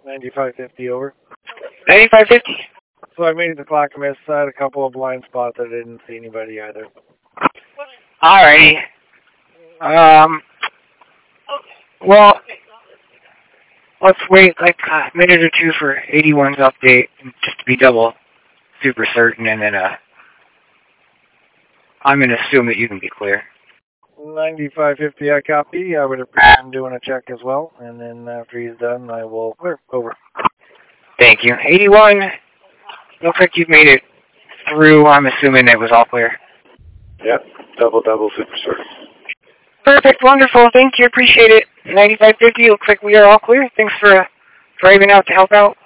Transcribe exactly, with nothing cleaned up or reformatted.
ninety-five fifty over. ninety-five fifty. So I made it to Clackamas. I had a couple of blind spots. I didn't see anybody either. Alrighty. Um, well, let's wait like a minute or two for eighty-one's update, just to be double super certain, and then uh, I'm going to assume that you can be clear. ninety-five fifty, I copy. I would appreciate him doing a check as well, and then after he's done, I will clear. Over. Thank you. eighty-one, looks like you've made it through. I'm assuming it was all clear. Yep, double, double, super certain. Perfect, wonderful. Thank you, appreciate it. ninety-five fifty, looks like we are all clear. Thanks for uh, driving out to help out.